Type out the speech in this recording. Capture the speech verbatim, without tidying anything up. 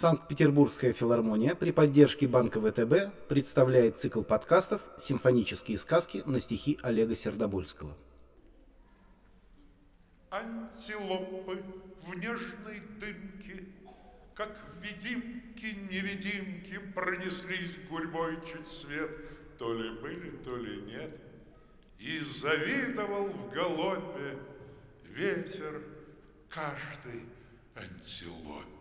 Санкт-Петербургская филармония при поддержке Банка ВТБ представляет цикл подкастов «Симфонические сказки» на стихи Олега Сердобольского. Антилопы в нежной дымке, как видимки-невидимки, пронеслись гурьбой чуть свет, то ли были, то ли нет. И завидовал в галопе ветер каждой антилопе.